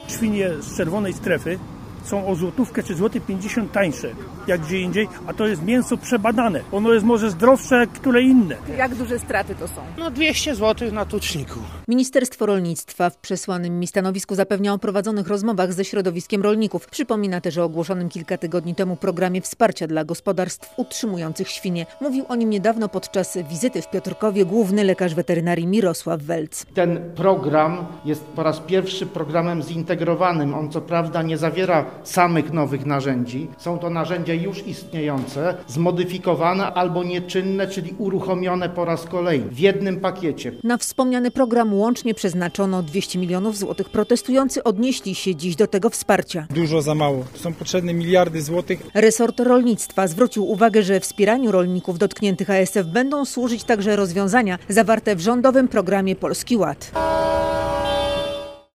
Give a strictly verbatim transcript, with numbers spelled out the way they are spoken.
świnie z czerwonej strefy są o złotówkę czy złoty pięćdziesiąt tańsze jak gdzie indziej, a to jest mięso przebadane. Ono jest może zdrowsze jak które inne. Jak duże straty to są? No dwieście złotych na tuczniku. Ministerstwo Rolnictwa w przesłanym mi stanowisku zapewnia o prowadzonych rozmowach ze środowiskiem rolników. Przypomina też o ogłoszonym kilka tygodni temu programie wsparcia dla gospodarstw utrzymujących świnie. Mówił o nim niedawno podczas wizyty w Piotrkowie główny lekarz weterynarii Mirosław Welc. Ten program jest po raz pierwszy programem zintegrowanym. On co prawda nie zawiera samych nowych narzędzi. Są to narzędzia już istniejące, zmodyfikowane albo nieczynne, czyli uruchomione po raz kolejny w jednym pakiecie. Na wspomniany program łącznie przeznaczono dwieście milionów złotych. Protestujący odnieśli się dziś do tego wsparcia. Dużo za mało. Są potrzebne miliardy złotych. Resort rolnictwa zwrócił uwagę, że wspieraniu rolników dotkniętych A S F będą służyć także rozwiązania zawarte w rządowym programie Polski Ład.